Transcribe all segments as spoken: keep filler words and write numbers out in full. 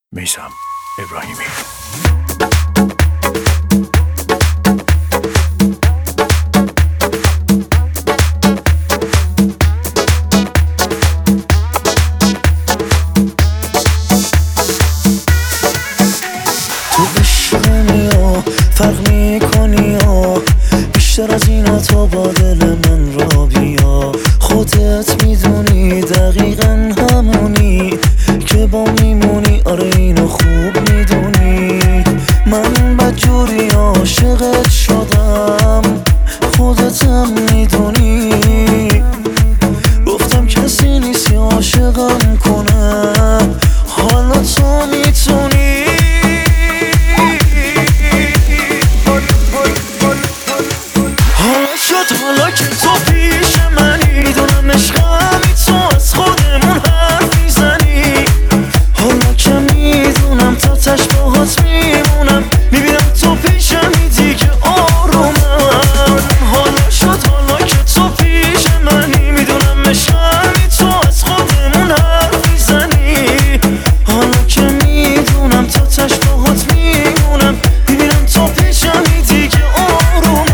میثم ابراهیمی. تو عشق میا فرق میکنی یا بیشتر از اینا تا با دل من را بیا. خودت میدونی دقیقا همونی که با میمونی، آره اینو خوب میدونی. من بدجوری عاشقت شدم، خودتم میدونی. گفتم کسی نیستی عاشقم کنه، حالا تو میتونی. حالا شد حالا که تو پیش منی، میدونم عشقمی تو از خودمون حرف میزنی. حالا که میدونم تا تش باهات میمونم، میبینم تو پیشمی دیگه آرومم. حالا شد حالا که تو پیش منی، میدونم عشقمی تو از خودمون حرف میزنی. حالا که میدونم تا تش باهات میمونم، میبینم تو پیشمی دیگه آرومم.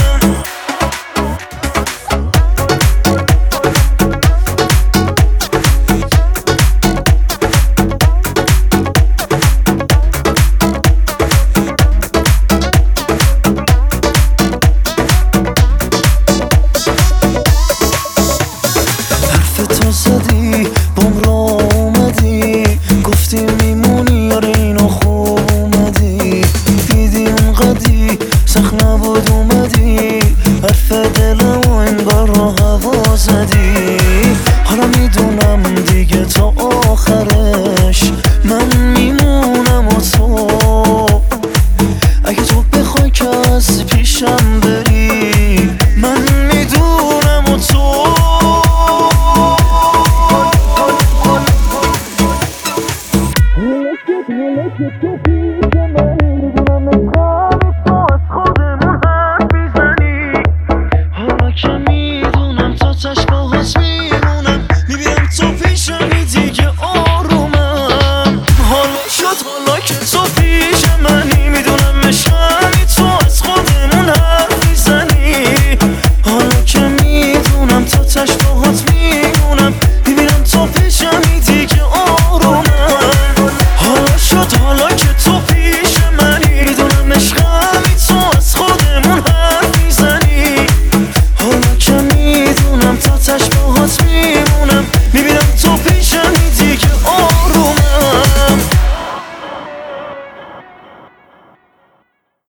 تو زدی بام را اومدی، گفتی میمونی، آره اینو خوب اومدی. دیدی اونقدی سخت نبود اومدی، حرف دلم و این بار رو هوا زدی. حالا میدونم دیگه تا آخرش من میمونم و تو. اگه تو بخوای که از پیشم بری، من میدونم و تو. حالا که میدونم تا تش باهات میمونم، میبینم تو پیشمی دیگه آرومم. حالا شد حالا